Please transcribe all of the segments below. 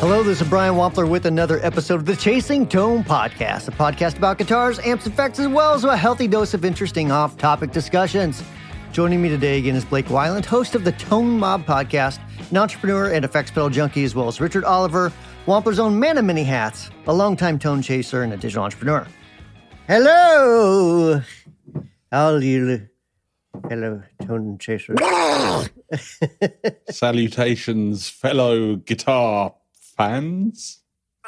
Hello, this is Brian Wampler with another episode of the Chasing Tone Podcast, a podcast about guitars, amps, effects, as well as a healthy dose of interesting off-topic discussions. Joining me today again is Blake Weiland, host of the Tone Mob Podcast, an entrepreneur and effects pedal junkie, as well as Richard Oliver, Wampler's own man of many hats, a longtime tone chaser and a digital entrepreneur. Hello! How are you? Hello, tone chaser. Salutations, fellow guitar fans.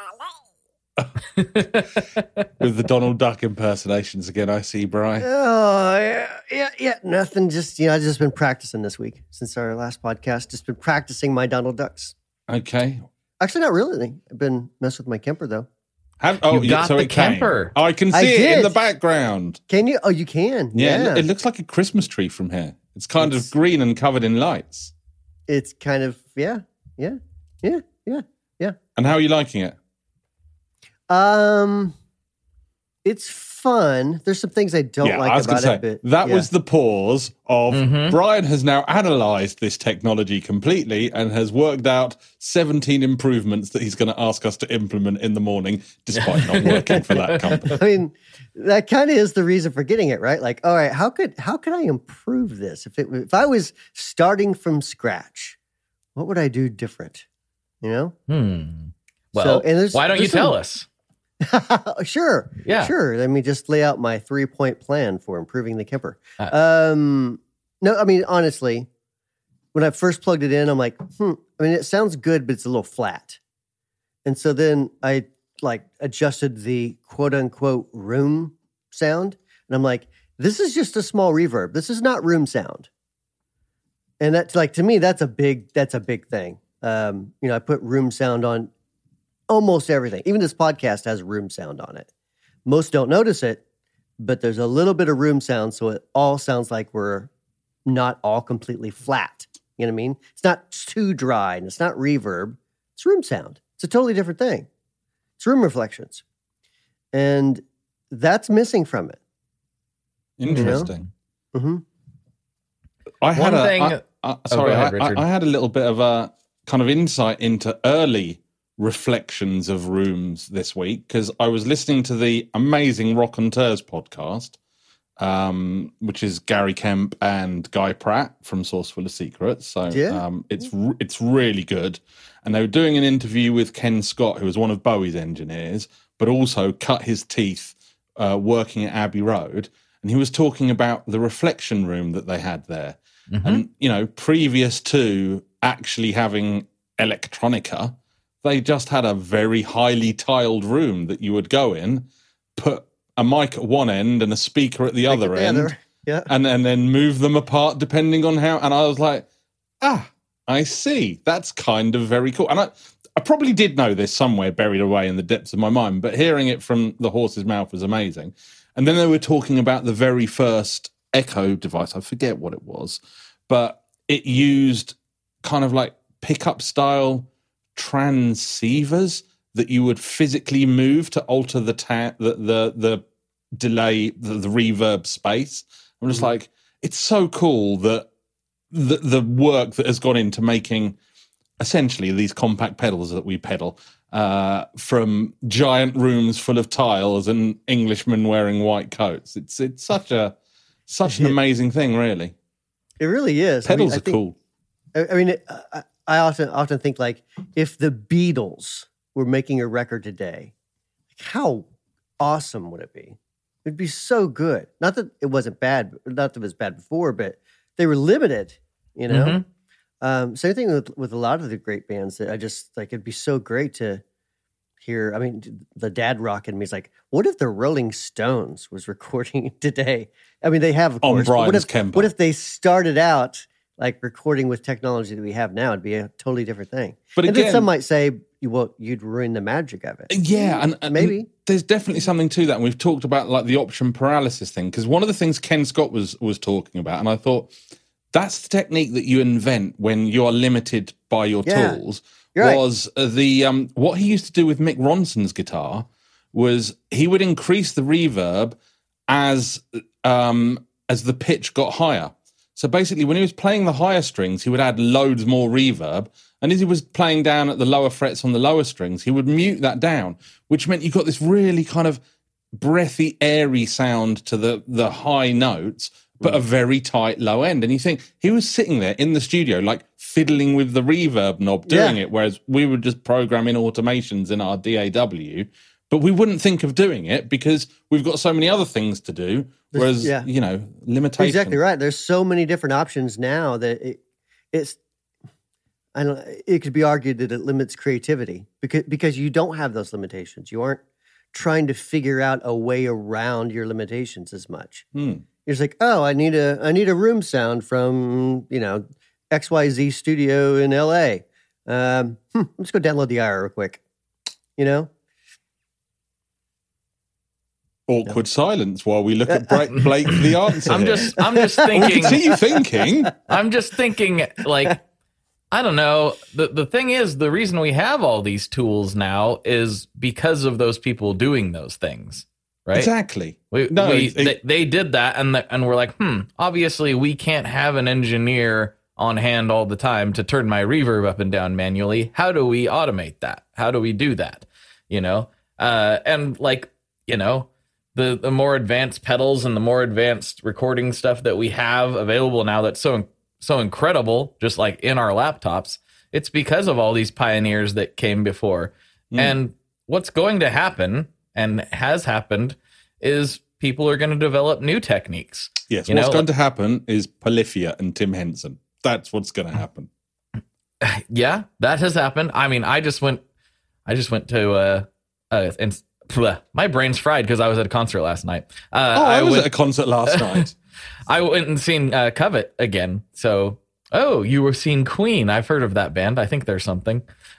With the Donald Duck impersonations again, I see, Brian. Oh, yeah, nothing. Just, I've just been practicing this week since our last podcast. Just been practicing my Donald Ducks. Okay. Actually, not really. I've been messing with my Kemper, though. You got the Kemper. Oh, I can see it in the background. Can you? Oh, you can. Yeah. It looks like a Christmas tree from here. It's kind of green and covered in lights. It's kind of, yeah. And how are you liking it? It's fun. There's some things I don't like about it. But, that was the pause of Brian has now analysed this technology completely and has worked out 17 improvements that he's going to ask us to implement in the morning, despite not working for that company. I mean, that kind of is the reason for getting it, right? Like, all right, how could I improve this? If I was starting from scratch, what would I do different? You know? Well, why don't you tell us? Sure. Yeah. Sure. Let me just lay out my 3-point plan for improving the Kemper. No, I mean, honestly, when I first plugged it in, I'm like, I mean, it sounds good, but it's a little flat. And so then I adjusted the quote unquote room sound. And I'm like, this is just a small reverb. This is not room sound. And that's to me, that's a big thing. I put room sound on almost everything. Even this podcast has room sound on it. Most don't notice it, but there's a little bit of room sound, so it all sounds like we're not all completely flat. You know what I mean? It's not too dry, and it's not reverb. It's room sound. It's a totally different thing. It's room reflections. And that's missing from it. Interesting. You know? I had I had a little bit of a kind of insight into early reflections of rooms this week because I was listening to the amazing Raconteurs podcast, which is Gary Kemp and Guy Pratt from Sourceful of Secrets. So it's really good. And they were doing an interview with Ken Scott, who was one of Bowie's engineers, but also cut his teeth working at Abbey Road. And he was talking about the reflection room that they had there. And, previous to actually having electronica, they just had a very highly tiled room that you would go in, put a mic at one end and a speaker at the other end, and then move them apart depending on how. And I was like, I see. That's kind of very cool. And I probably did know this somewhere buried away in the depths of my mind, but hearing it from the horse's mouth was amazing. And then they were talking about the very first Echo device. I forget what it was, but it used kind of like pickup style transceivers that you would physically move to alter the delay, the reverb space. I'm just like, it's so cool that the work that has gone into making essentially these compact pedals that we pedal from giant rooms full of tiles and Englishmen wearing white coats. It's such an amazing thing, really. It really is. Pedals are cool. I often think if the Beatles were making a record today, how awesome would it be? It'd be so good. Not that it wasn't bad, not that it was bad before, but they were limited, Same thing with a lot of the great bands that I just it'd be so great to hear. I mean, the dad rock in me is like, what if the Rolling Stones was recording today? I mean, they have, of course. What if they started out recording with technology that we have now? It'd be a totally different thing. But again, then some might say, well, you'd ruin the magic of it. Yeah, and maybe. There's definitely something to that. And we've talked about the option paralysis thing, because one of the things Ken Scott was talking about, and I thought, that's the technique that you invent when you are limited by your tools. Was the what he used to do with Mick Ronson's guitar was he would increase the reverb as the pitch got higher. So basically, when he was playing the higher strings, he would add loads more reverb. And as he was playing down at the lower frets on the lower strings, he would mute that down, which meant you got this really kind of breathy, airy sound to the high notes, but a very tight low end. And you think he was sitting there in the studio, like fiddling with the reverb knob, doing it, whereas we were just programming automations in our DAW. But we wouldn't think of doing it because we've got so many other things to do. Whereas, limitation. Exactly right. There's so many different options now that it could be argued that it limits creativity because you don't have those limitations. You aren't trying to figure out a way around your limitations as much. You're just like, oh, I need a room sound from, XYZ studio in LA. Let's go download the IR real quick. Awkward silence while we look at Blake for the answer. I'm just thinking. I can see you thinking. I'm just thinking, like, I don't know. The thing is, the reason we have all these tools now is because of those people doing those things, right? Exactly. They did that, and we're like, obviously we can't have an engineer on hand all the time to turn my reverb up and down manually. How do we automate that? How do we do that? And like, the more advanced pedals and the more advanced recording stuff that we have available now that's so incredible, just like in our laptops, it's because of all these pioneers that came before. And what's going to happen, and has happened, is people are going to develop new techniques. Yes, what's going to happen is Polyphia and Tim Henson. That's what's going to happen. Yeah, that has happened. I mean, I just went to and my brain's fried because I was at a concert last night. I was at a concert last night. I went and seen Covet again. So, you were seeing Queen. I've heard of that band. I think there's something.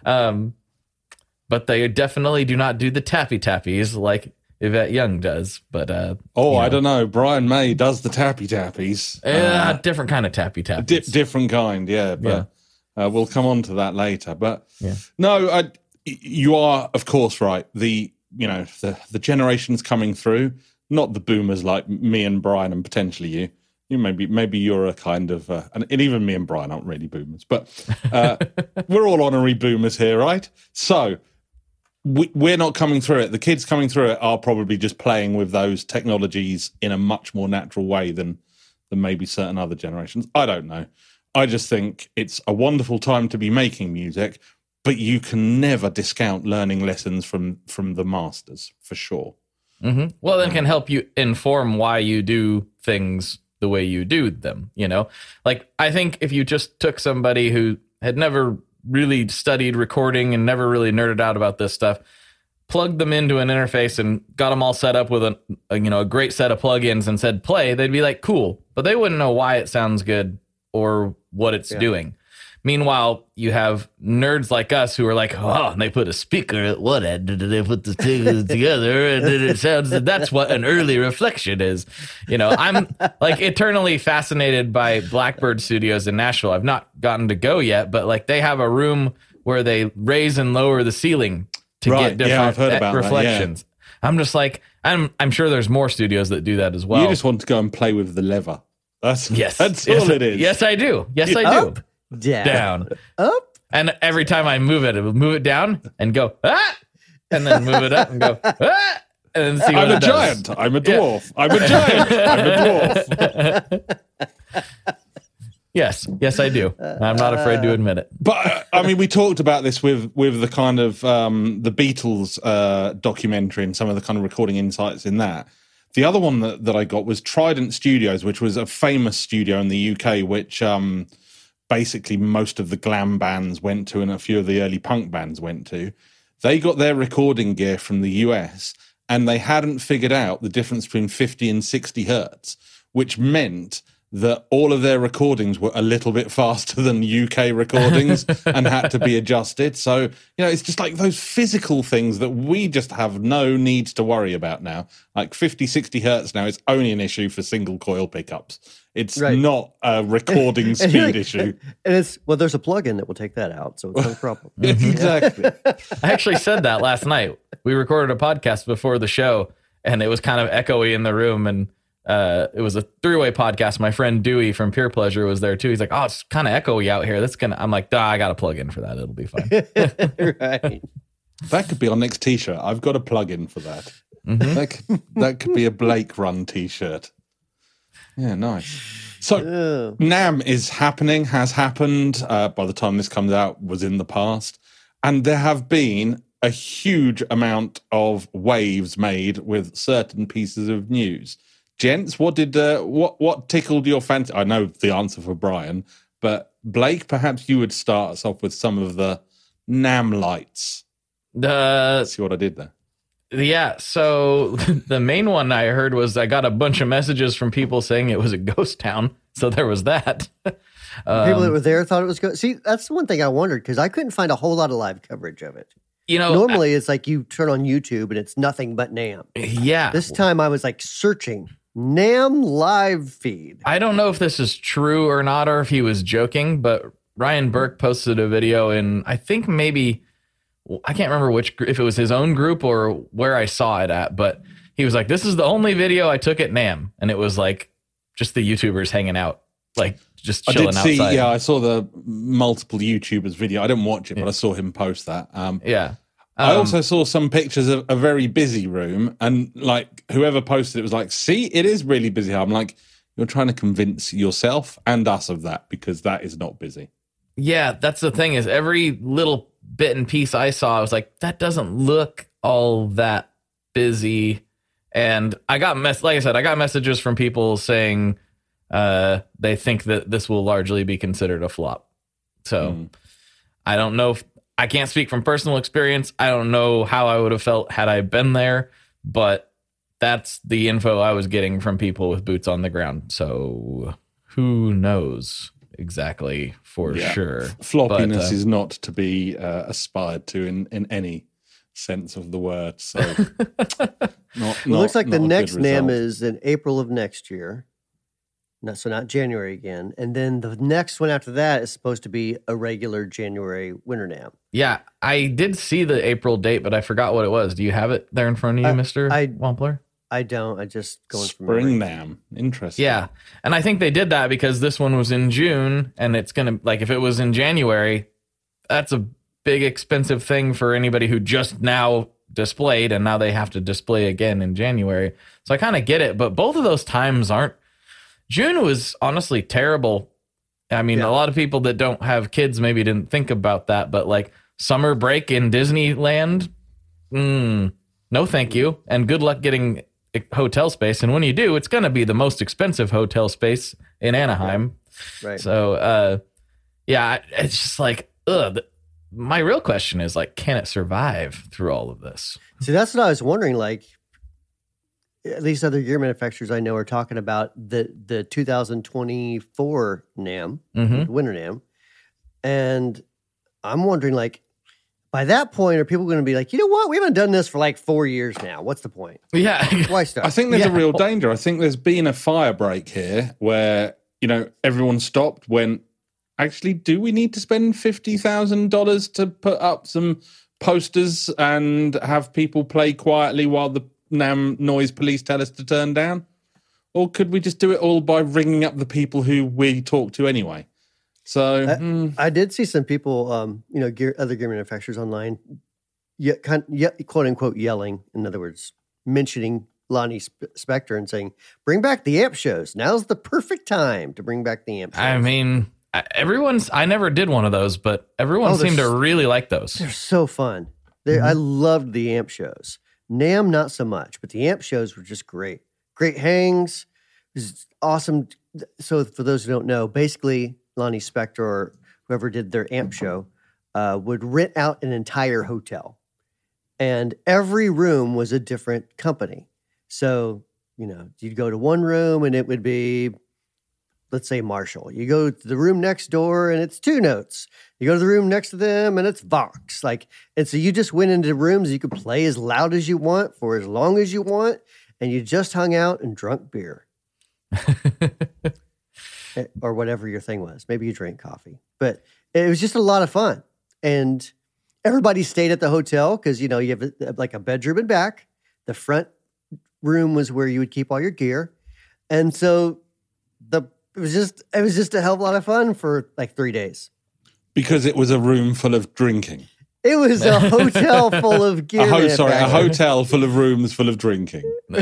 But they definitely do not do the tappy tappies like Yvette Young does. But I don't know. Brian May does the tappy tappies. Different kind of tappy tappies. Different kind, yeah. But we'll come on to that later. But no, you are of course right. The generations coming through, not the boomers like me and Brian and potentially you. Maybe you're a kind of, and even me and Brian aren't really boomers, but we're all honorary boomers here, right? So we're not coming through it. The kids coming through it are probably just playing with those technologies in a much more natural way than maybe certain other generations. I don't know. I just think it's a wonderful time to be making music. But you can never discount learning lessons from the masters, for sure. Mm-hmm. Well, it can help you inform why you do things the way you do them, Like, I think if you just took somebody who had never really studied recording and never really nerded out about this stuff, plugged them into an interface and got them all set up with a great set of plugins and said, play, they'd be like, cool. But they wouldn't know why it sounds good or what it's doing. Meanwhile, you have nerds like us who are like, and they put a speaker at one end, and they put the speakers together, and then it sounds, that's what an early reflection is. I'm like eternally fascinated by Blackbird Studios in Nashville. I've not gotten to go yet, but like they have a room where they raise and lower the ceiling to get different I've heard about reflections. That, yeah. I'm just like, I'm sure there's more studios that do that as well. You just want to go and play with the lever. That's all it is. Yes, I do. Yes, I do. Down, up, and every time I move it down and go and then move it up and go and then see what I'm a giant. I'm a dwarf. Yeah. I'm a giant. I'm a dwarf. Yes, I do. I'm not afraid to admit it. But I mean, we talked about this with the kind of the Beatles documentary and some of the kind of recording insights in that. The other one that I got was Trident Studios, which was a famous studio in the UK, which basically most of the glam bands went to and a few of the early punk bands went to. They got their recording gear from the US and they hadn't figured out the difference between 50 and 60 hertz, which meant that all of their recordings were a little bit faster than UK recordings and had to be adjusted. So, it's just like those physical things that we just have no need to worry about now. Like 50, 60 hertz now is only an issue for single coil pickups. It's not a recording speed issue. And there's a plugin that will take that out, so it's no problem. Exactly. I actually said that last night. We recorded a podcast before the show, and it was kind of echoey in the room, and it was a 3-way podcast. My friend Dewey from Pure Pleasure was there too. He's like, oh, it's kind of echoey out here. I'm like, I got to plug in for that. It'll be fine. Right. That could be our next t-shirt. I've got a plug-in for that. Mm-hmm. That could be a Blake Run t-shirt. Yeah, nice. So NAMM is happening, has happened. By the time this comes out, was in the past. And there have been a huge amount of waves made with certain pieces of news. Gents, what tickled your fancy? I know the answer for Brian, but Blake, perhaps you would start us off with some of the NAMM lights. See what I did there? Yeah, so the main one I heard was I got a bunch of messages from people saying it was a ghost town. So there was that. People that were there thought it was ghost. See, that's one thing I wondered because I couldn't find a whole lot of live coverage of it. Normally it's like you turn on YouTube and it's nothing but NAMM. Yeah. This time I was like searching NAMM live feed. I don't know if this is true or not, or if he was joking, but Ryan Burke posted a video in, I think maybe, I can't remember if it was his own group or where I saw it at, but he was like, this is the only video I took at NAMM. And it was like just the YouTubers hanging out, like just chilling outside. Yeah, I saw the multiple YouTubers video. I didn't watch it, but I saw him post that. I also saw some pictures of a very busy room, and like whoever posted it was like, see, it is really busy. I'm like, you're trying to convince yourself and us of that because that is not busy. Yeah, that's the thing is every little bit and piece I saw, I was like, that doesn't look all that busy. And I got like I said, I got messages from people saying they think that this will largely be considered a flop. So I don't know if I can't speak from personal experience. I don't know how I would have felt had I been there, but that's the info I was getting from people with boots on the ground. So who knows exactly for sure. Floppiness is not to be aspired to in any sense of the word. So it looks like the next NAMM is in April of next year. So not January again. And then the next one after that is supposed to be a regular January winter NAMM. Yeah, I did see the April date, but I forgot what it was. Do you have it there in front of you, Mr. Wampler? I don't. I just going from Spring NAMM. Interesting. Yeah. And I think they did that because this one was in June, and it's going to, like, if it was in January, that's a big expensive thing for anybody who just now displayed, and now they have to display again in January. So I kind of get it, but both of those times aren't. June was honestly terrible. I mean, a lot of people that don't have kids maybe didn't think about that, but like summer break in Disneyland, no thank you. And good luck getting hotel space. And when you do, it's going to be the most expensive hotel space in Anaheim. Right. So, it's just like, my real question is like, can it survive through all of this? See, that's what I was wondering. Like, at least other gear manufacturers I know are talking about the 2024 NAMM, winter NAMM. And I'm wondering, like, by that point, are people going to be like, you know what? We haven't done this for like 4 years now. What's the point? Yeah. Why start? I think there's a real danger. I think there's been a fire break here where, everyone stopped when, actually, do we need to spend $50,000 to put up some posters and have people play quietly while the NAMM noise police tell us to turn down? Or could we just do it all by ringing up the people who we talk to anyway? So I did see some people, other gear manufacturers online, quote unquote, yelling. In other words, mentioning Lonnie Spector and saying, "Bring back the amp shows. Now's the perfect time to bring back the amp shows." I mean, I never did one of those, but everyone seemed to really like those. They're so fun. I loved the amp shows. NAMM, not so much, but the amp shows were just great. Great hangs. It was awesome. So for those who don't know, basically Lonnie Spector or whoever did their amp show would rent out an entire hotel. And every room was a different company. So, you'd go to one room and it would be, let's say, Marshall. You go to the room next door and it's Two Notes. You go to the room next to them and it's Vox. And so you just went into rooms you could play as loud as you want for as long as you want, and you just hung out and drunk beer. Or whatever your thing was. Maybe you drank coffee. But it was just a lot of fun. And everybody stayed at the hotel because, you have like a bedroom and back. The front room was where you would keep all your gear. And so it was just a hell of a lot of fun for like 3 days. Because it was a room full of drinking. It was a hotel full of gear. A hotel full of rooms full of drinking.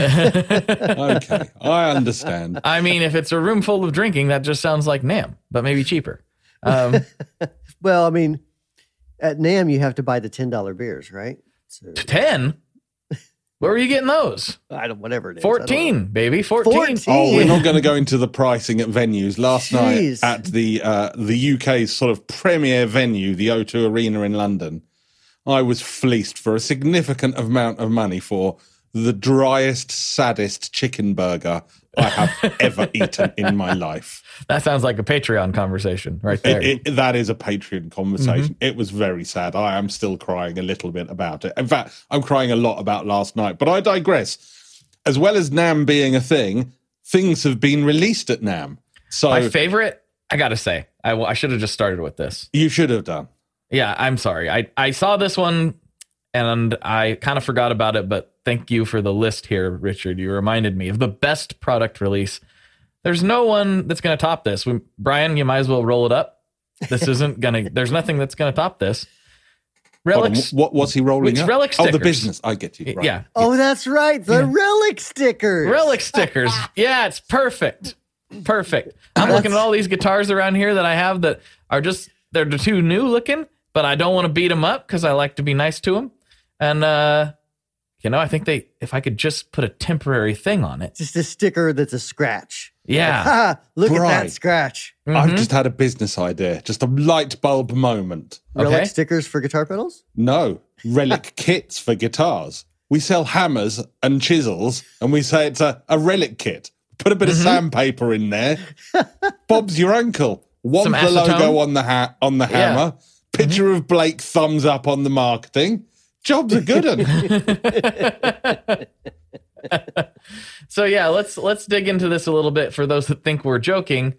Okay, I understand. I mean, if it's a room full of drinking, that just sounds like NAMM, but maybe cheaper. Well, I mean, at NAMM, you have to buy the $10 beers, right? So, 10? Where were you getting those? Whatever it is. 14, baby, 14. Oh, we're not going to go into the pricing at venues. Last night at the UK's sort of premier venue, the O2 Arena in London, I was fleeced for a significant amount of money for the driest, saddest chicken burger I have ever eaten in my life. That sounds like a Patreon conversation right there. That is a Patreon conversation. It was very sad. I am still crying a little bit about it. In fact, I'm crying a lot about last night. But I digress. As well as NAMM being a thing, things have been released at NAMM. So my favorite, I got to say, I should have just started with this. You should have done. Yeah, I'm sorry. I saw this one and I kind of forgot about it, but thank you for the list here, Richard. You reminded me of the best product release. There's no one that's going to top this. Brian, you might as well roll it up. This isn't going to, there's nothing that's going to top this. Relics. What's he rolling up? Relic stickers. Oh, the business. I get you. Right. Yeah. Oh, that's right. The Relic stickers. Relic stickers. Yeah, it's perfect. Perfect. I'm looking at all these guitars around here that I have that are just, they're too new looking, but I don't want to beat them up because I like to be nice to them. And, I think if I could just put a temporary thing on it. Just a sticker that's a scratch. Yeah. Look at that scratch. I've just had a business idea. Just a light bulb moment. Relic stickers for guitar pedals? No. Relic kits for guitars. We sell hammers and chisels, and we say it's a relic kit. Put a bit of sandpaper in there. Bob's your uncle. Want the logo on the hammer. Picture of Blake thumbs up on the marketing. Job's a good one. So yeah, let's dig into this a little bit for those that think we're joking.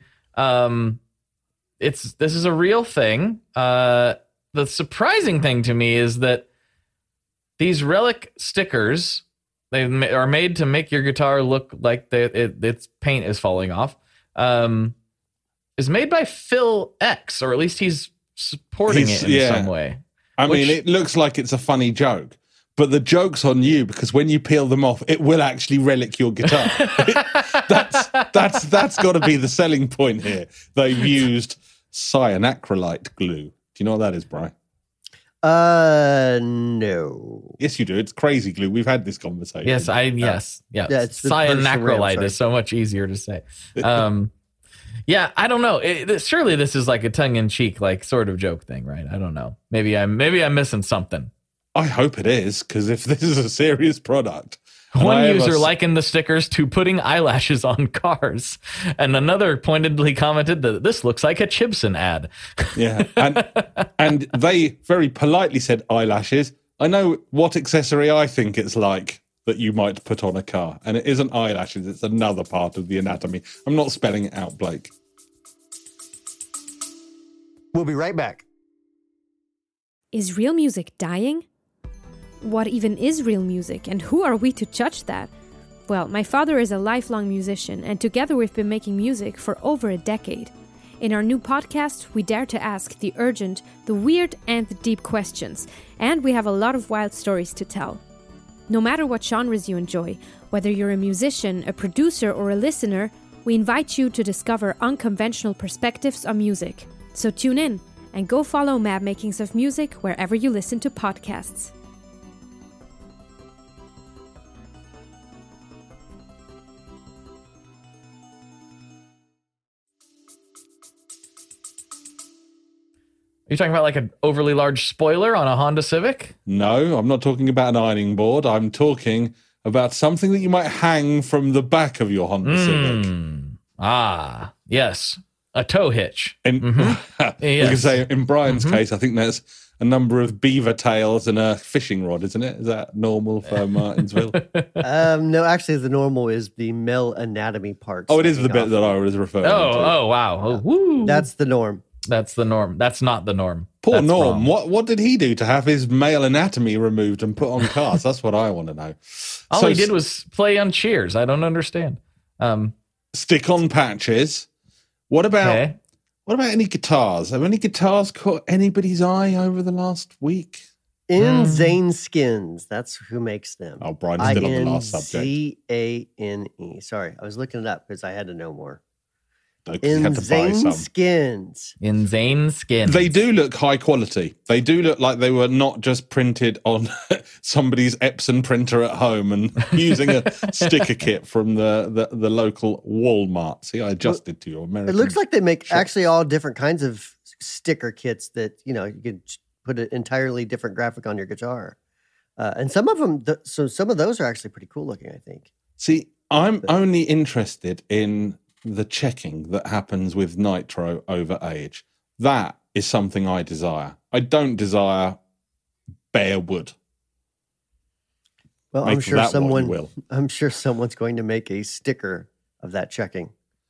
This is a real thing. The surprising thing to me is that these Relic stickers, they are made to make your guitar look like its paint is falling off. Is made by Phil X, or at least he's supporting it in some way. I mean, it looks like it's a funny joke, but the joke's on you because when you peel them off, it will actually relic your guitar. That's got to be the selling point here. They've used cyanacrylate glue. Do you know what that is, Brian? No. Yes, you do. It's crazy glue. We've had this conversation. Yes, Yeah, cyanacrylate is so much easier to say. Yeah, I don't know. Surely this is like a tongue-in-cheek, like sort of joke thing, right? I don't know. Maybe I'm missing something. I hope it is, because if this is a serious product. One user likened the stickers to putting eyelashes on cars, and another pointedly commented that this looks like a Chibson ad. Yeah, and they very politely said eyelashes. I know what accessory I think it's like that you might put on a car. And it isn't eyelashes, it's another part of the anatomy. I'm not spelling it out, Blake. We'll be right back. Is real music dying? What even is real music, and who are we to judge that? Well, my father is a lifelong musician, and together we've been making music for over a decade. In our new podcast, we dare to ask the urgent, the weird, and the deep questions, and we have a lot of wild stories to tell. No matter what genres you enjoy, whether you're a musician, a producer, or a listener, we invite you to discover unconventional perspectives on music. So tune in and go follow Mad Makings of Music wherever you listen to podcasts. Are you talking about like an overly large spoiler on a Honda Civic? No, I'm not talking about an ironing board. I'm talking about something that you might hang from the back of your Honda Civic. Ah, yes. A tow hitch. We can say, in Brian's case, I think there's a number of beaver tails and a fishing rod, isn't it? Is that normal for Martinsville? No, actually, the normal is the male anatomy part. Oh, it is the bit that I was referring to. Oh, wow. Oh, woo. That's the norm. That's the norm. That's not the norm. Poor That's Norm. Wrong. What did he do to have his male anatomy removed and put on cars? That's what I want to know. All he did was play on Cheers. I don't understand. stick-on patches. What about any guitars? Have any guitars caught anybody's eye over the last week? Insane Skins. That's who makes them. Oh, Brian's still on the last subject. Insane. Sorry, I was looking it up because I had to know more. Insane Skins. Insane Skins. They do look high quality. They do look like they were not just printed on somebody's Epson printer at home and using a sticker kit from the local Walmart. See, I adjusted to your American. It looks like they make actually all different kinds of sticker kits that, you could put an entirely different graphic on your guitar. And some of them, some of those are actually pretty cool looking, I think. See, I'm only interested in the checking that happens with nitro over age. That is something I desire. I don't desire bare wood. Well, I'm sure someone's going to make a sticker of that checking.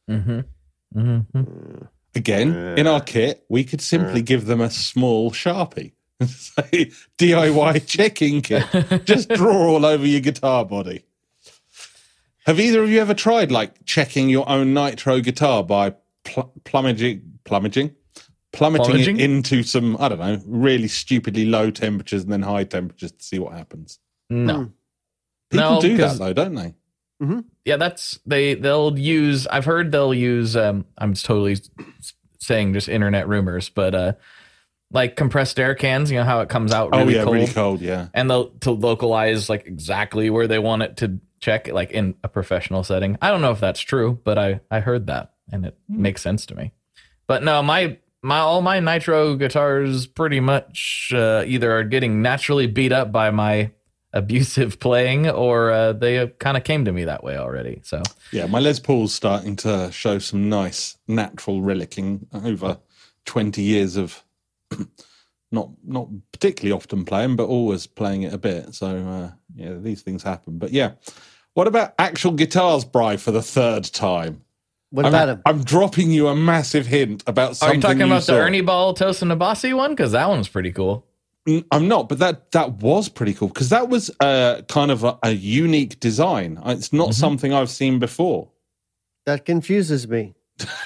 Again, in our kit, we could simply give them a small Sharpie and say DIY checking kit. Just draw all over your guitar body. Have either of you ever tried checking your own nitro guitar by plummeting it into some, I don't know, really stupidly low temperatures and then high temperatures to see what happens? No. People do that though, don't they? Mm-hmm. Yeah, they'll use, I've heard they'll use, I'm totally saying just internet rumors, but compressed air cans, how it comes out really cold. Really cold, yeah. And they'll to localize exactly where they want it to check, in a professional setting. I don't know if that's true, but I heard that and it makes sense to me. But no, all my nitro guitars pretty much either are getting naturally beat up by my abusive playing or they kind of came to me that way already. So yeah, my Les Paul's starting to show some nice natural relicking over 20 years of not particularly often playing, but always playing it a bit. So these things happen. But yeah, what about actual guitars, Bri, for the third time? What about him? I'm dropping you a massive hint about something. Are you talking about the Ernie Ball Tosin Abasi one? Because that one's pretty cool. I'm not, but that was pretty cool because that was kind of a unique design. It's not something I've seen before. That confuses me.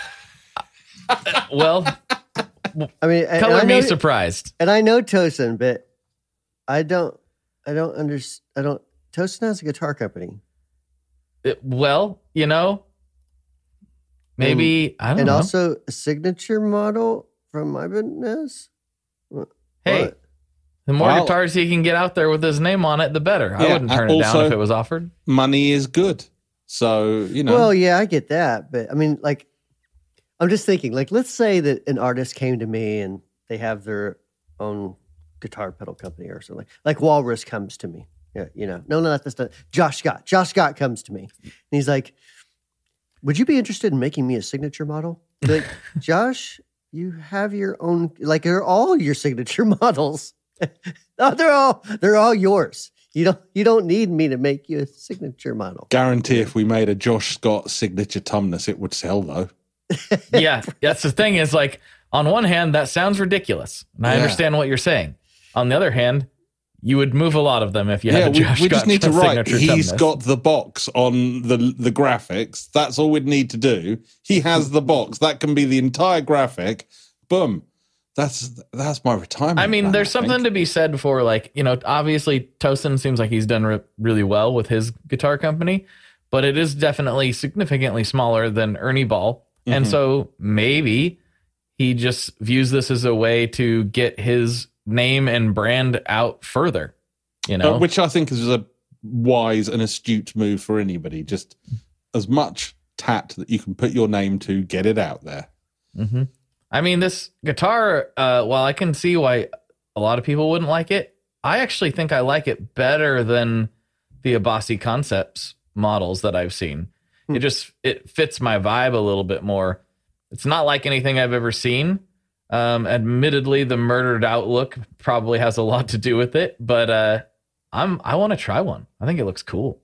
Well, I mean, color me surprised. And I know Tosin, but I don't understand. Tosin has a guitar company. Maybe I don't know. And also a signature model from Ibanez. Hey, the more guitars he can get out there with his name on it, the better. I wouldn't turn it down if it was offered. Money is good. So, Well, yeah, I get that. But I mean, I'm just thinking, let's say that an artist came to me and they have their own guitar pedal company or something. Like Walrus comes to me. Yeah, no, not this. Josh Scott. Josh Scott comes to me. And he's like, would you be interested in making me a signature model? Like, Josh, you have your own, they're all your signature models. No, they're all yours. You don't need me to make you a signature model. Guarantee if we made a Josh Scott signature Tumnus, it would sell though. Yeah, that's the thing is on one hand, that sounds ridiculous. And I understand what you're saying. On the other hand, you would move a lot of them if you had a Josh Scott. We just need to write, he's got the box on the graphics. That's all we'd need to do. He has the box. That can be the entire graphic. Boom. That's my retirement. I mean, plan, there's something to be said for obviously Tosin seems like he's done really well with his guitar company, but it is definitely significantly smaller than Ernie Ball. Mm-hmm. And so maybe he just views this as a way to get his name and brand out further, which I think is a wise and astute move for anybody. Just as much tat that you can put your name to, get it out there. Mm-hmm. I mean, this guitar, while I can see why a lot of people wouldn't like it, I actually think I like it better than the Abasi Concepts models that I've seen. It fits my vibe a little bit more. It's not like anything I've ever seen. Admittedly, the murdered out look probably has a lot to do with it, but I want to try one. I think it looks cool.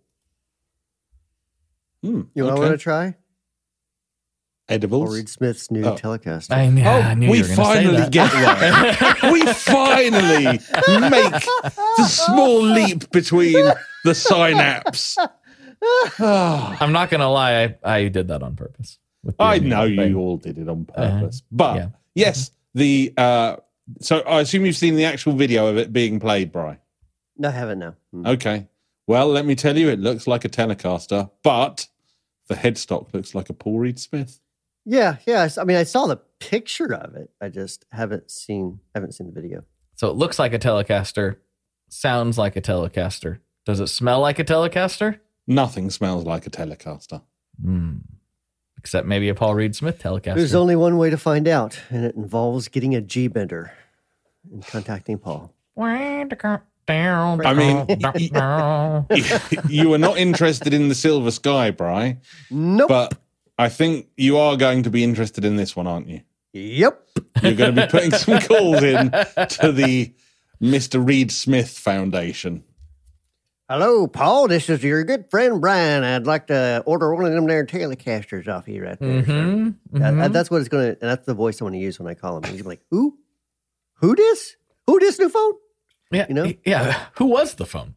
You want to try? Edibles? Or Reed Smith's new Telecaster. I knew we finally get there. We finally make the small leap between the synapse I'm not going to lie. I did that on purpose. I know you all did it on purpose. But yes, so I assume you've seen the actual video of it being played, Bri. No, I haven't, no. Okay. Well, let me tell you, it looks like a Telecaster, but the headstock looks like a Paul Reed Smith. Yeah. I mean, I saw the picture of it. I just haven't seen the video. So it looks like a Telecaster, sounds like a Telecaster. Does it smell like a Telecaster? Nothing smells like a Telecaster. Except maybe a Paul Reed Smith Telecaster. There's only one way to find out, and it involves getting a G-bender and contacting Paul. I mean, you are not interested in the Silver Sky, Bri. Nope. But I think you are going to be interested in this one, aren't you? Yep. You're going to be putting some calls in to the Mr. Reed Smith Foundation. Hello, Paul. This is your good friend, Brian. I'd like to order one of them there Telecasters off you right there. That's what it's going to, and that's the voice I want to use when I call him. He's like, who? Who this? Who this new phone? Yeah. You know? Yeah. Who was the phone?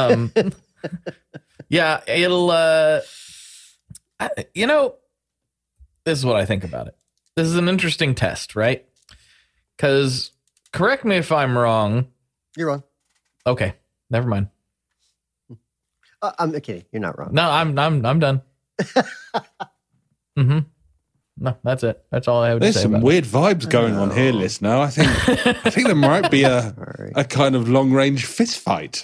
Yeah. It'll, this is what I think about it. This is an interesting test, right? Because, correct me if I'm wrong. You're wrong. Okay. Never mind. I'm kidding. You're not wrong. No, I'm done. No, that's it. That's all I have to say. There's some weird vibes going on here, listener. I think there might be a kind of long range fist fight.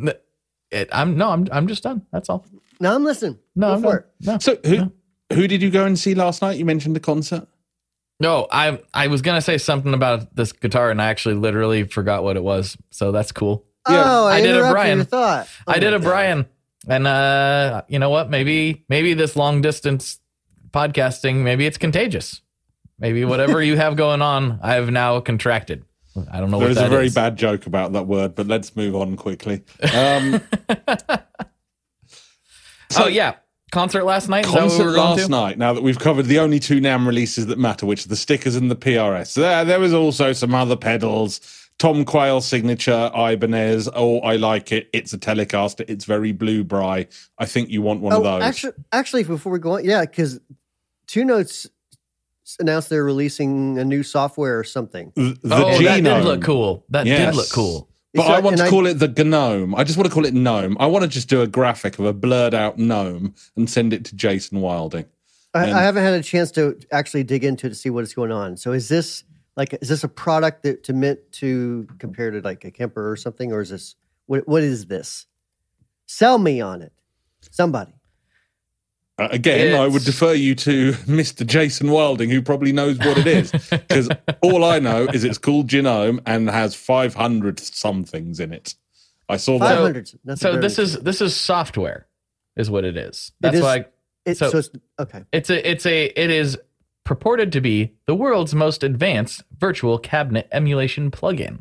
I'm just done. That's all. No, I'm listening. No, I'm for done. No. So who did you go and see last night? You mentioned the concert. No, I was gonna say something about this guitar, and I actually literally forgot what it was. So that's cool. Oh, I did a Brian. Your thought. I did a Brian, and you know what? Maybe this long distance podcasting, maybe it's contagious. Maybe whatever you have going on, I have now contracted. I don't know. There's a very bad joke about that word, but let's move on quickly. Concert last night. Concert last night. Now that we've covered the only two NAMM releases that matter, which are the stickers and the PRS. There was also some other pedals. Tom Quayle signature Ibanez. Oh, I like it. It's a Telecaster. It's very blue, Bri. I think you want one of those. Actually, before we go on, because Two Notes announced they're releasing a new software or something. Genome. That did look cool. Did look cool. But I want to call it the GNOME. I just want to call it GNOME. I want to just do a graphic of a blurred out GNOME and send it to Jason Wilding. I haven't had a chance to actually dig into it to see what is going on. So is this a product that meant to compare to like a Kemper or something, or is this what is this? Sell me on it, somebody. I would defer you to Mr. Jason Wilding, who probably knows what it is, because all I know is it's called Genome and has 500 somethings in it. I saw 500. So this is software, is what it is. That's why. It's okay. It is purported to be the world's most advanced virtual cabinet emulation plugin.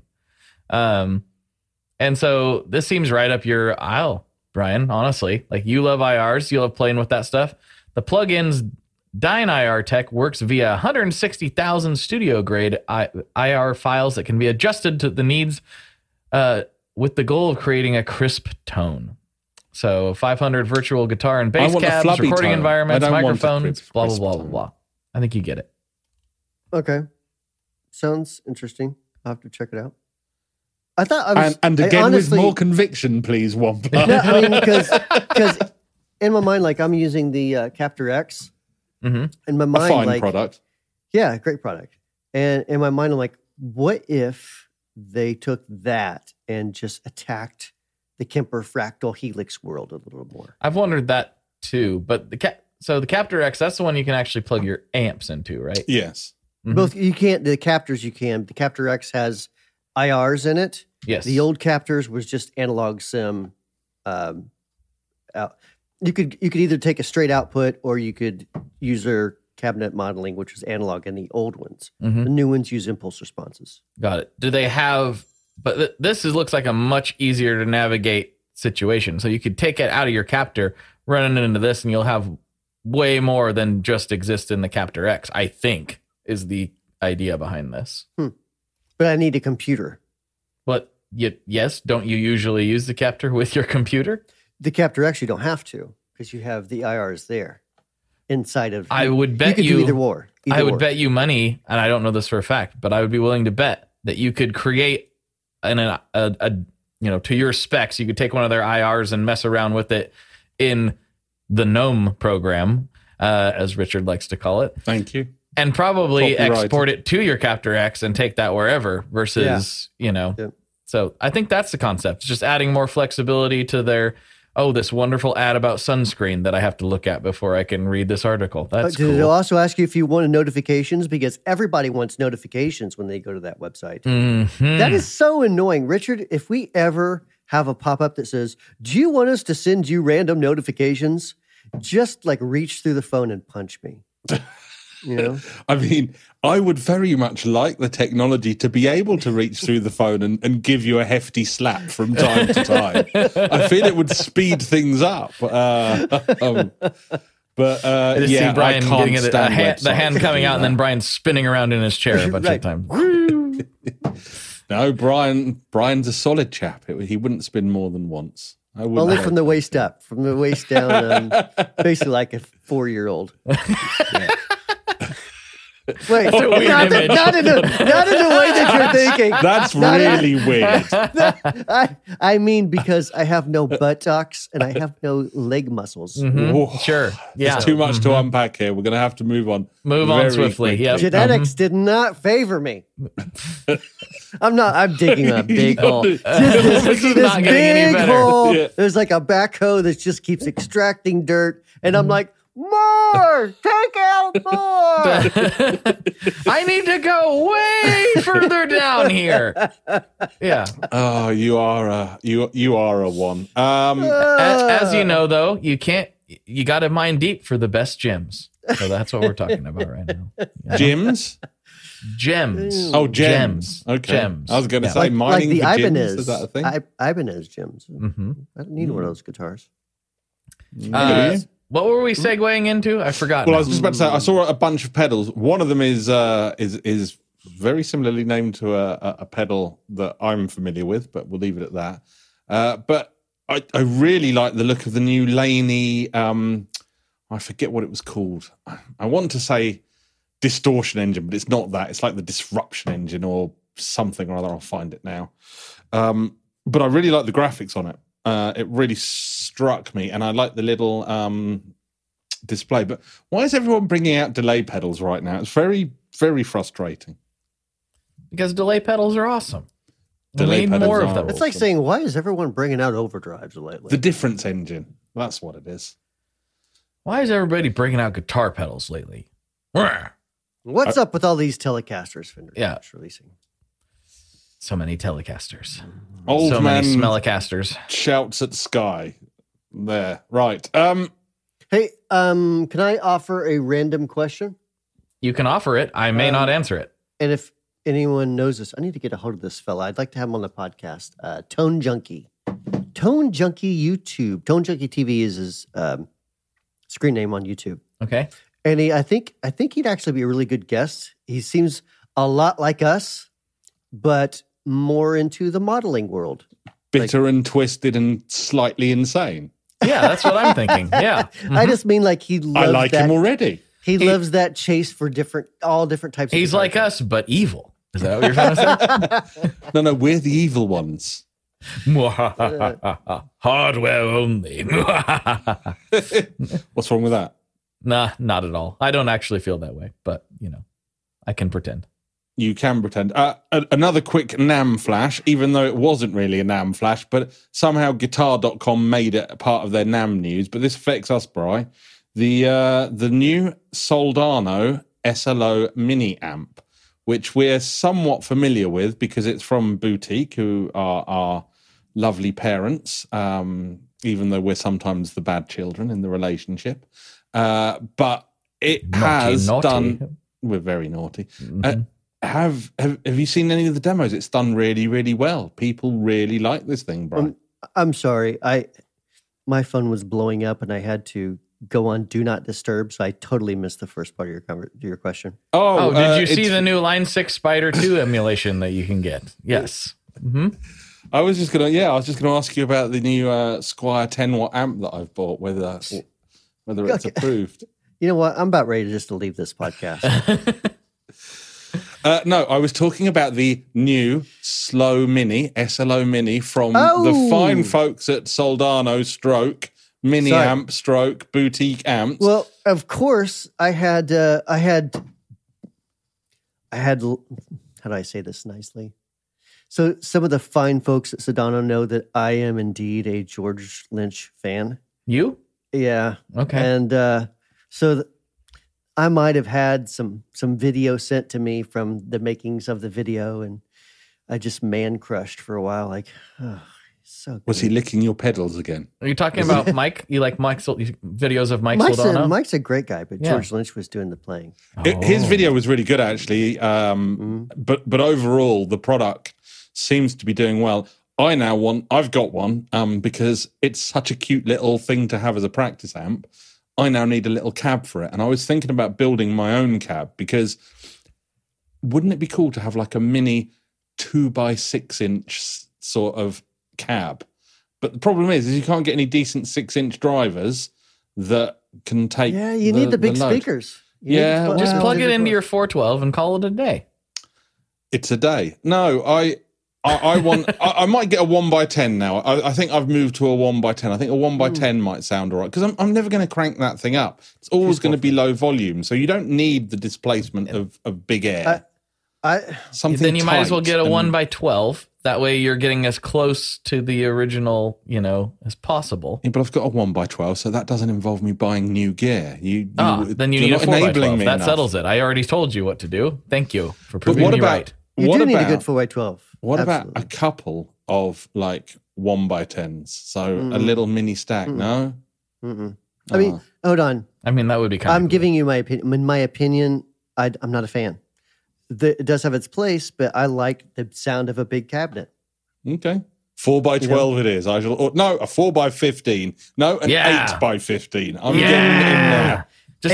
And so this seems right up your aisle, Brian, honestly. Like, you love IRs, you love playing with that stuff. The plugin's DynIR tech works via 160,000 studio-grade IR files that can be adjusted to the needs with the goal of creating a crisp tone. So 500 virtual guitar and bass cabs, recording environments, microphones, blah, blah, blah, blah, blah. I think you get it. Okay. Sounds interesting. I'll have to check it out. I thought and again, honestly, with more conviction, please, Wampa. No, I mean, because in my mind, like, I'm using the Captor X. Mm-hmm. In my mind, a fine product. Yeah, great product. And in my mind, I'm like, what if they took that and just attacked the Kemper Fractal Helix world a little more? I've wondered that too. But the Captor X, that's the one you can actually plug your amps into, right? Yes. Mm-hmm. Both you can't. The Captors you can. The Captor X has IRs in it. Yes. The old Captors was just analog sim. You could either take a straight output or you could use their cabinet modeling, which was analog in the old ones. Mm-hmm. The new ones use impulse responses. Got it. Do they have? But this looks like a much easier to navigate situation. So you could take it out of your Captor, run it into this, and you'll have way more than just exists in the Captor X, I think, is the idea behind this. But I need a computer. But yes, don't you usually use the Captor with your computer? The Captor X, you don't have to, because you have the IRs there inside of. I would bet you could do either war. I would bet you money, and I don't know this for a fact, but I would be willing to bet that you could create to your specs. You could take one of their IRs and mess around with it in the GNOME program, as Richard likes to call it. Thank you. And probably export it to your Captor X and take that wherever versus, So I think that's the concept. It's just adding more flexibility to their, this wonderful ad about sunscreen that I have to look at before I can read this article. That's cool. Did it also ask you if you wanted notifications? Because everybody wants notifications when they go to that website. Mm-hmm. That is so annoying. Richard, if we ever have a pop-up that says, do you want us to send you random notifications? Just like reach through the phone and punch me. I mean, I would very much like the technology to be able to reach through the phone and give you a hefty slap from time to time. I feel it would speed things up. I see Brian getting the hand coming out and then Brian spinning around in his chair a bunch of times. No, Brian's a solid chap. He wouldn't spin more than once. Only from the waist up. From the waist down, basically like a 4-year-old. Yeah. Wait, not in the way that you're thinking. That's really weird. I mean, because I have no buttocks and I have no leg muscles. Mm-hmm. Sure. Yeah. There's too much to unpack here. We're going to have to move on. Move on swiftly. Yep. Genetics did not favor me. I'm digging a big hole. This not getting any better. Hole. Yeah. There's like a backhoe that just keeps extracting dirt. And I'm like, more! Take out more! I need to go way further down here. Yeah. Oh, you are a one. As you know, though, you got to mine deep for the best gems. So that's what we're talking about right now. Gems? Gems. Oh, gems. Okay. Gems. I was going to say mining like the for Ibanez. gems. Is that a thing? Ibanez gems. Mm-hmm. I don't need one of those guitars. What were we segueing into? I forgot. Well, I was just about to say, I saw a bunch of pedals. One of them is very similarly named to a pedal that I'm familiar with, but we'll leave it at that. But I really like the look of the new Laney. I forget what it was called. I want to say distortion engine, but it's not that. It's like the disruption engine or something or other. I'll find it now. But I really like the graphics on it. It really struck me, and I like the little display. But why is everyone bringing out delay pedals right now? It's very, very frustrating. Because delay pedals are awesome. We need more of them. It's like saying, why is everyone bringing out overdrives lately? The difference engine. That's what it is. Why is everybody bringing out guitar pedals lately? What's up with all these Telecasters Fender releasing? So many Telecasters. Old so man many Smellicasters. Shouts at sky. There. Right. Hey, can I offer a random question? You can offer it. I may not answer it. And if anyone knows this, I need to get a hold of this fella. I'd like to have him on the podcast. Tone Junkie. Tone Junkie YouTube. Tone Junkie TV is his screen name on YouTube. Okay. And I think he'd actually be a really good guest. He seems a lot like us, but more into the modeling world. Bitter and twisted and slightly insane. Yeah, that's what I'm thinking. Yeah. Mm-hmm. I just mean like he loves I like him already. He loves that chase for all different types of He's like us, but evil. Is that what you're trying to say? No, we're the evil ones. Hardware only. What's wrong with that? Nah, not at all. I don't actually feel that way, but, I can pretend. You can pretend. Another quick NAMM flash, even though it wasn't really a NAMM flash, but somehow Guitar.com made it a part of their NAMM news. But this affects us, Bri. The new Soldano SLO mini amp, which we're somewhat familiar with because it's from Boutique, who are our lovely parents, even though we're sometimes the bad children in the relationship. But it has done... We're very naughty. Mm-hmm. Have you seen any of the demos? It's done really, really well. People really like this thing, Brian. I'm sorry. My phone was blowing up and I had to go on Do Not Disturb, so I totally missed the first part of your question. Did you see the new Line 6 Spider 2 emulation that you can get? Yes. Mm-hmm. I was just gonna ask you about the new Squire 10-watt amp that I've bought, whether it's approved. You know what? I'm about ready to leave this podcast. No, I was talking about the new SLO Mini from the fine folks at Soldano Mini Amp Boutique Amps. Well, of course, I had. How do I say this nicely? So some of the fine folks at Soldano know that I am indeed a George Lynch fan. You? Yeah. Okay. And I might have had some video sent to me from the makings of the video, and I just man crushed for a while. Like, oh, so good. Was he licking your pedals again? Are you talking about Mike? You like Mike's videos of Mike Soldano? Mike's a great guy, but George Lynch was doing the playing. His video was really good, actually. But overall, the product seems to be doing well. I've got one because it's such a cute little thing to have as a practice amp. I now need a little cab for it. And I was thinking about building my own cab because wouldn't it be cool to have like a mini 2x6-inch sort of cab? But the problem is you can't get any decent 6-inch drivers that can take. Yeah, you need the big speakers. Just plug it into your 412 and call it a day. It's a day. No, I might get a 1x10 now. I think I've moved to a 1x10. I think a 1x10 might sound all right because I'm never going to crank that thing up. It's always going to be low volume, so you don't need the displacement of big air. Then you might as well get a 1x12. That way you're getting as close to the original, as possible. Yeah, but I've got a 1x12, so that doesn't involve me buying new gear. Then you need a 4x12. That settles it. I already told you what to do. Thank you for proving me right. You do need a good 4x12. What about a couple of like 1x10s? So a little mini stack, no? I mean, hold on. I mean, that would be kind of I'm giving you my opinion. In my opinion, I'm not a fan. It does have its place, but I like the sound of a big cabinet. Okay. 4x12 it is. A 4x15. No, an 8x15. I'm getting in there. Just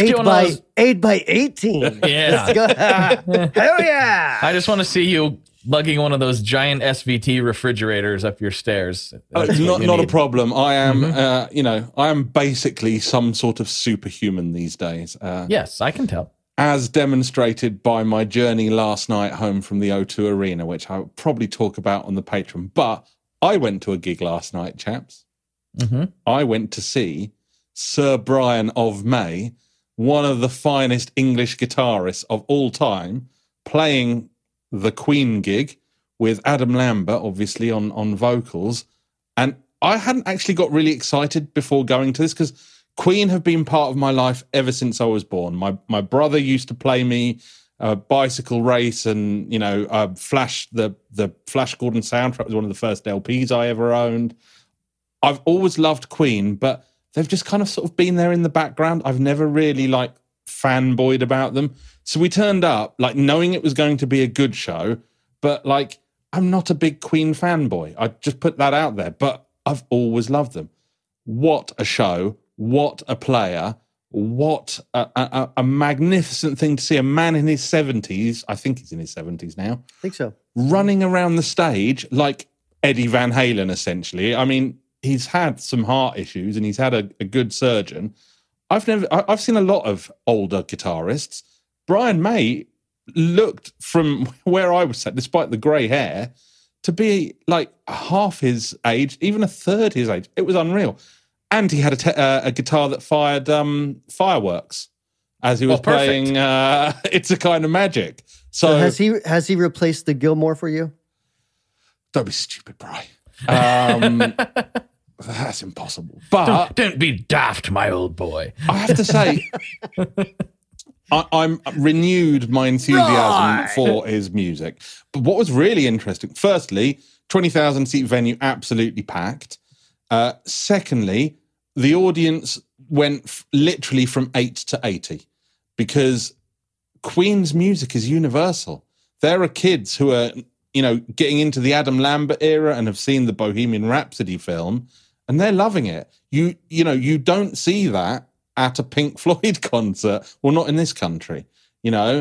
8x18. Yeah. Let's go. Hell yeah. I just want to see you lugging one of those giant SVT refrigerators up your stairs. Not a problem. I am, I am basically some sort of superhuman these days. Yes, I can tell. As demonstrated by my journey last night home from the O2 Arena, which I'll probably talk about on the Patreon. But I went to a gig last night, chaps. I went to see Sir Brian of May, one of the finest English guitarists of all time, playing the Queen gig with Adam Lambert, obviously, on vocals. And I hadn't actually got really excited before going to this because Queen have been part of my life ever since I was born. My brother used to play me Bicycle Race and, Flash, the Flash Gordon soundtrack was one of the first LPs I ever owned. I've always loved Queen, but they've just kind of sort of been there in the background. I've never really fanboyed about them. So we turned up knowing it was going to be a good show, but I'm not a big Queen fanboy. I just put that out there, but I've always loved them. What a show. What a player. What a magnificent thing to see. A man in his 70s, I think he's in his 70s now. I think so. Running around the stage like Eddie Van Halen, essentially. I mean, he's had some heart issues and he's had a good surgeon. I've seen a lot of older guitarists. Brian May looked from where I was sat, despite the grey hair, to be half his age, even a third his age. It was unreal. And he had a guitar that fired fireworks as he was playing It's a Kind of Magic. So has he replaced the Gilmore for you? Don't be stupid, Brian. That's impossible. But don't be daft, my old boy. I have to say, I'm renewed my enthusiasm for his music. But what was really interesting, firstly, 20,000 seat venue, absolutely packed. Secondly, the audience went literally from 8 to 80 because Queen's music is universal. There are kids who are, getting into the Adam Lambert era and have seen the Bohemian Rhapsody film, and they're loving it. You don't see that at a Pink Floyd concert. Well, not in this country.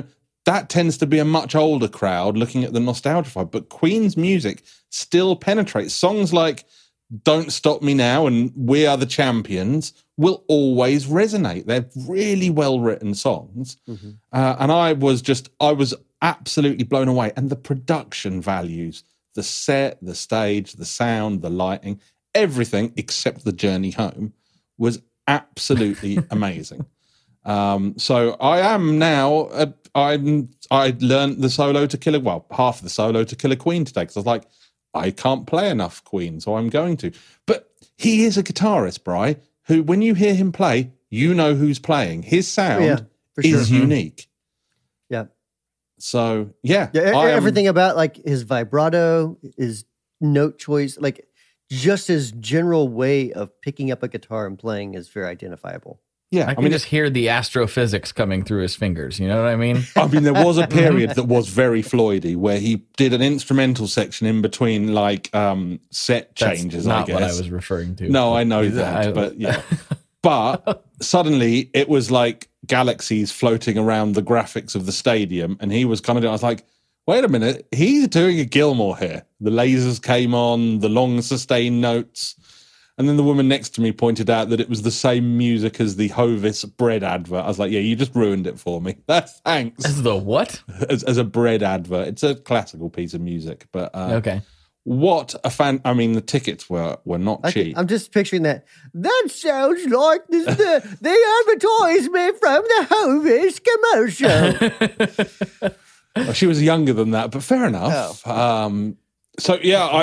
that tends to be a much older crowd looking at the nostalgia vibe. But Queen's music still penetrates. Songs like Don't Stop Me Now and We Are the Champions will always resonate. They're really well-written songs. Mm-hmm. And I was absolutely blown away. And the production values, the set, the stage, the sound, the lighting, everything except the journey home was absolutely amazing. So I am now, I learned the solo to kill half the solo to kill a Queen today, because I was like, I can't play enough Queen, so I'm going to. But he is a guitarist, Bri, who, when you hear him play, you know who's playing. His sound is unique. Yeah. So, everything about like his vibrato, his note choice, like just his general way of picking up a guitar and playing is very identifiable. Yeah, I can just hear the astrophysics coming through his fingers. You know what I mean? I mean, there was a period that was very Floydy, where he did an instrumental section in between, like set changes. That's not I guess what I was referring to. No, I know that, but yeah. But suddenly it was like galaxies floating around the graphics of the stadium, and he was kind of. I was like, wait a minute, he's doing a Gilmour here. The lasers came on, the long sustained notes. And then the woman next to me pointed out that it was the same music as the Hovis bread advert. I was like, yeah, you just ruined it for me. Thanks. As the what? As a bread advert. It's a classical piece of music. But okay. What a fan. I mean, the tickets were not cheap. I'm just picturing that. That sounds like the advertisement from the Hovis commercial. Well, she was younger than that, but fair enough. Oh. So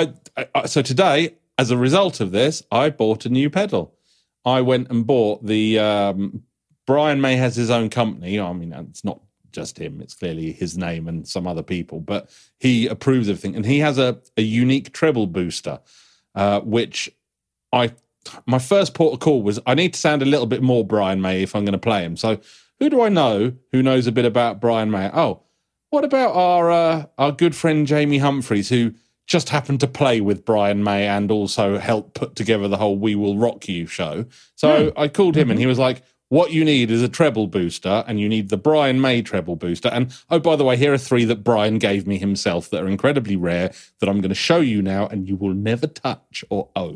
today, as a result of this, I bought a new pedal. I went and bought the Brian May has his own company. I mean, it's not just him. It's clearly his name and some other people, but he approves of everything. And he has a unique treble booster, which my first port of call was, I need to sound a little bit more Brian May if I'm going to play him. So who do I know who knows a bit about Brian May? Oh, what about our good friend Jamie Humphries, who just happened to play with Brian May and also helped put together the whole We Will Rock You show. So I called him and he was like, what you need is a treble booster, and you need the Brian May treble booster. And, oh, by the way, here are 3 that Brian gave me himself that are incredibly rare that I'm going to show you now, and you will never touch or own.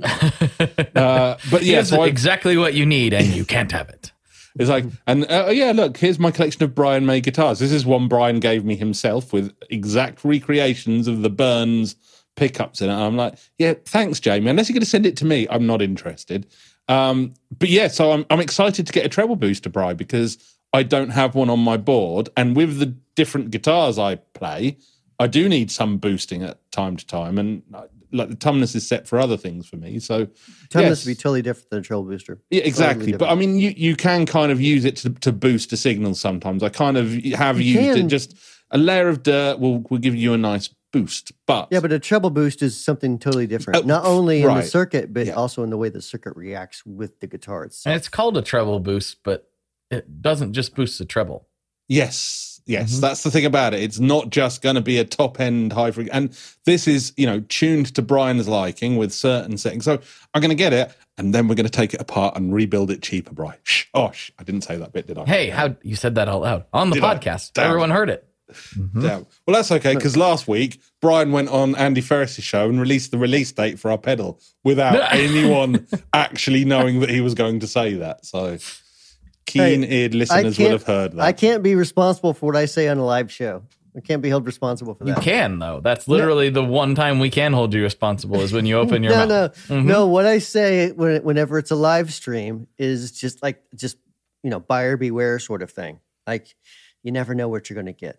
But yeah, so exactly what you need, and you can't have it. It's like, and look, here's my collection of Brian May guitars. This is one Brian gave me himself with exact recreations of the Burns pickups in it. And I'm like, yeah, thanks, Jamie. Unless you're going to send it to me, I'm not interested. But yeah, so I'm excited to get a treble booster, Bri, because I don't have one on my board. And with the different guitars I play, I do need some boosting at time to time. And like the Tumnus is set for other things for me. So Tumnus would be totally different than a treble booster. Yeah, exactly. Totally, but I mean, you can kind of use it to boost a signal sometimes. I kind of have used it. Just a layer of dirt will give you a nice boost. But yeah, but a treble boost is something totally different. Not only in the circuit, but also in the way the circuit reacts with the guitar itself. And it's called a treble boost, but it doesn't just boost the treble. Yes, that's the thing about it. It's not just going to be a top-end high frequency. And this is, tuned to Brian's liking with certain settings. So I'm going to get it, and then we're going to take it apart and rebuild it cheaper, Brian. I didn't say that bit, did I? Hey, how you said that out loud on the podcast. Everyone heard it. Mm-hmm. Damn. Well, that's okay, because last week Brian went on Andy Ferris's show and released the release date for our pedal without anyone actually knowing that he was going to say that. So keen-eared listeners will have heard that. I can't be responsible for what I say on a live show. I can't be held responsible for that. You can, though. That's literally the one time we can hold you responsible is when you open your mouth. No. What I say whenever it's a live stream is just buyer beware sort of thing. Like, you never know what you're going to get.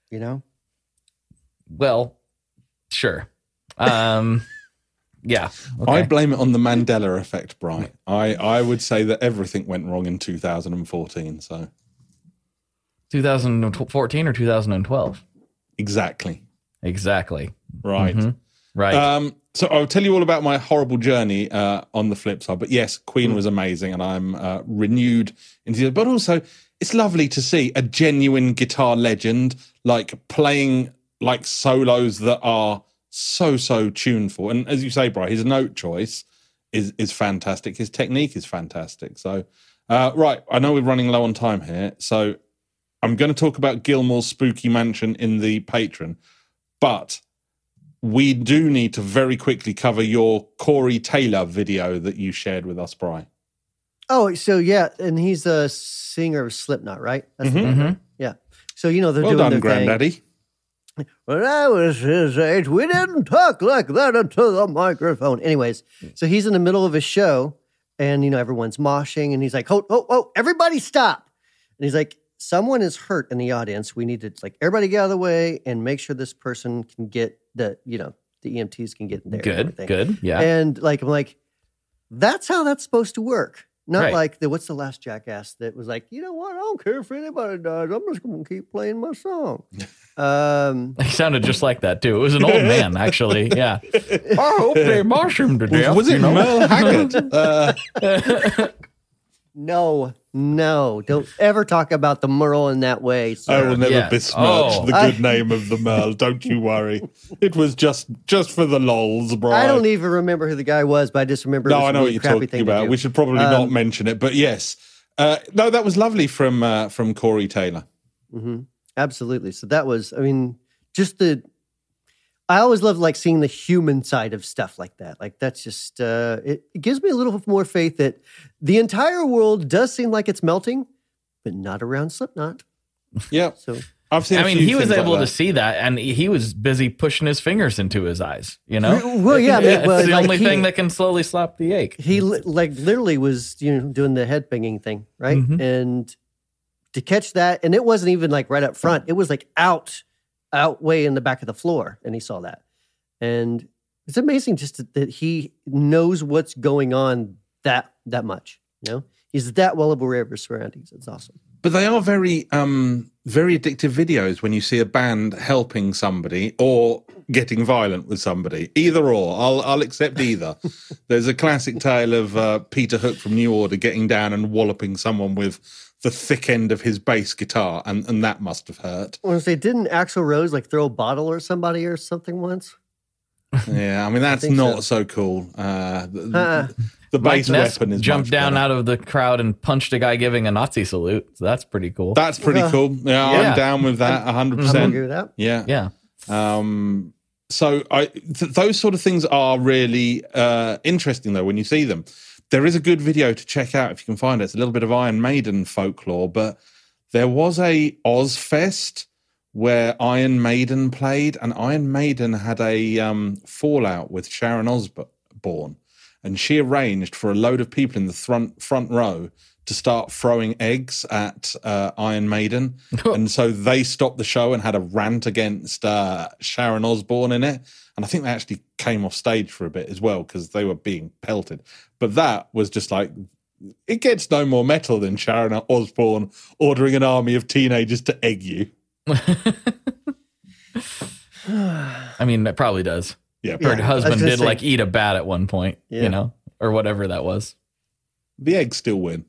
Well, sure. Yeah. Okay. I blame it on the Mandela effect, Brian. I would say that everything went wrong in 2014. So 2014 or 2012? Exactly. Right. Mm-hmm. Right. So I'll tell you all about my horrible journey on the flip side. But yes, Queen was amazing, and I'm renewed into it. But also, it's lovely to see a genuine guitar legend playing solos that are so tuneful. And as you say, Brian, his note choice is fantastic. His technique is fantastic. So, right, I know we're running low on time here. So I'm going to talk about Gilmore's Spooky Mansion in the Patreon, but we do need to very quickly cover your Corey Taylor video that you shared with us, Bri. Oh, so yeah, and he's a singer of Slipknot, right? That's the band, right? Yeah. So, they're doing done, their Granddaddy. thing. When I was his age, we didn't talk like that into the microphone. Anyways, so he's in the middle of his show, and, everyone's moshing, and he's like, oh, everybody stop. And he's like, someone is hurt in the audience. We need to, everybody get out of the way and make sure this person can get the EMTs can get there. Good, yeah. And, I'm like, that's how that's supposed to work. Not like what's the last jackass that was like, you know what? I don't care if anybody dies. I'm just going to keep playing my song. He sounded just like that too. It was an old man, actually. Yeah. I hope they mosh him to death. Was it Merle Haggard? No. Don't ever talk about the Merle in that way, sir. I will never besmirch the good name of the Merle. Don't you worry. It was just for the lols, bro. I don't even remember who the guy was, but I just remember. No, I know what you're talking about. We should probably not mention it, but yes. No, that was lovely from Corey Taylor. Mm-hmm. Absolutely. So that was, just I always love seeing the human side of stuff like that. That's just, it gives me a little more faith that the entire world does seem like it's melting, but not around Slipknot. Yeah. So I've seen. He was able to see that, and he was busy pushing his fingers into his eyes. Well, yeah. It's the only thing that can slowly stop the ache. He literally was doing the head banging thing, right? Mm-hmm. And to catch that, and it wasn't even right up front. It was out way in the back of the floor, and he saw that. And it's amazing just that he knows what's going on that much. He's that well aware of his surroundings. It's awesome. But they are very very addictive videos when you see a band helping somebody or getting violent with somebody. Either or. I'll accept either. There's a classic tale of Peter Hook from New Order getting down and walloping someone with the thick end of his bass guitar, and that must have hurt. I want to say, didn't Axl Rose throw a bottle or somebody or something once? Yeah, that's not so cool. The bass weapon is jumped down out of the crowd and punched a guy giving a Nazi salute. So that's pretty cool. That's pretty cool. Yeah, I'm down with that 100%. I'm agree with that. Yeah. So those sort of things are really interesting, though, when you see them. There is a good video to check out if you can find it. It's a little bit of Iron Maiden folklore, but there was a Ozfest where Iron Maiden played, and Iron Maiden had a fallout with Sharon Osbourne, and she arranged for a load of people in the front row to start throwing eggs at Iron Maiden. And so they stopped the show and had a rant against Sharon Osbourne in it. And I think they actually came off stage for a bit as well because they were being pelted. But that was just it gets no more metal than Sharon Osbourne ordering an army of teenagers to egg you. It probably does. Yeah. Her husband did eat a bat at one point, or whatever that was. The eggs still win.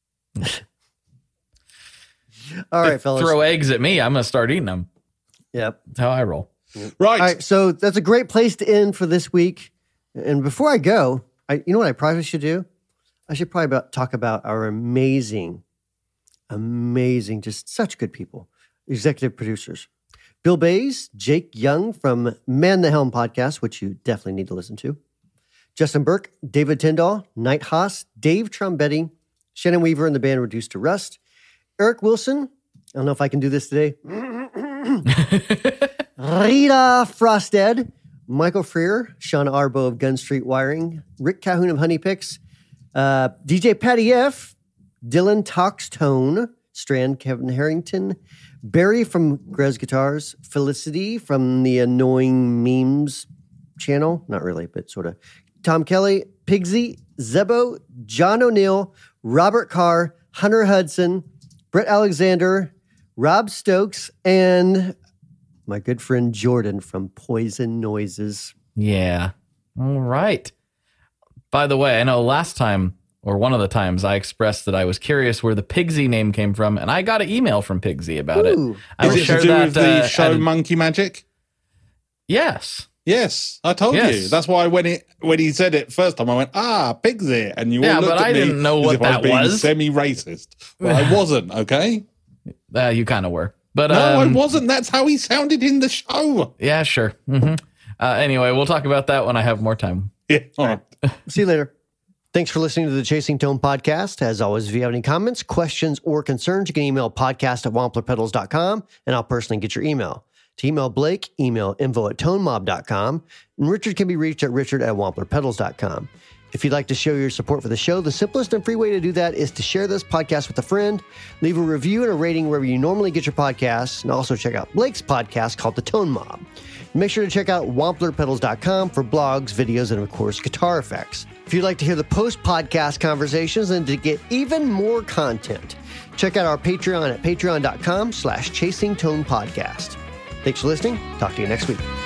All right, fellas. Throw eggs at me, I'm going to start eating them. Yep. That's how I roll. Right. All right, so that's a great place to end for this week. And before I go, you know what I probably should do? I should probably talk about our amazing, just such good people, executive producers. Bill Bays, Jake Young from Man the Helm podcast, which you definitely need to listen to. Justin Burke, David Tyndall, Knight Haas, Dave Trombetti, Shannon Weaver and the band Reduced to Rust, Eric Wilson, I don't know if I can do this today, Rita Frosted, Michael Freer, Sean Arbo of Gun Street Wiring, Rick Calhoun of Honey Picks, DJ Patty F, Dylan Toxtone, Strand Kevin Harrington, Barry from Grez Guitars, Felicity from the Annoying Memes channel, not really, but sort of, Tom Kelly, Pigsy, Zebo, John O'Neill, Robert Carr, Hunter Hudson, Brett Alexander, Rob Stokes, and my good friend Jordan from Poison Noises. Yeah. All right. By the way, I know last time, or one of the times, I expressed that I was curious where the Pigsy name came from, and I got an email from Pigsy about it. Is it to do with the show Monkey Magic? Yes. Yes, I told you. That's why when he said it first time, I went, Pigsy, and you all looked at me. Yeah, but I didn't know what that was. Semi-racist. Well, I wasn't. Okay. You kind of were. But no, I wasn't. That's how he sounded in the show. Yeah, sure. Mm-hmm. Anyway, we'll talk about that when I have more time. Yeah. All right. See you later. Thanks for listening to the Chasing Tone podcast. As always, if you have any comments, questions, or concerns, you can email podcast@wamplerpedals.com, and I'll personally get your email. To email Blake, email info@tonemob.com, and Richard can be reached at richard@wamplerpedals.com. If you'd like to show your support for the show, the simplest and free way to do that is to share this podcast with a friend, leave a review and a rating wherever you normally get your podcasts, and also check out Blake's podcast called The Tone Mob. Make sure to check out wamplerpedals.com for blogs, videos, and of course, guitar effects. If you'd like to hear the post-podcast conversations and to get even more content, check out our Patreon at patreon.com/chasingtonepodcast. Thanks for listening. Talk to you next week.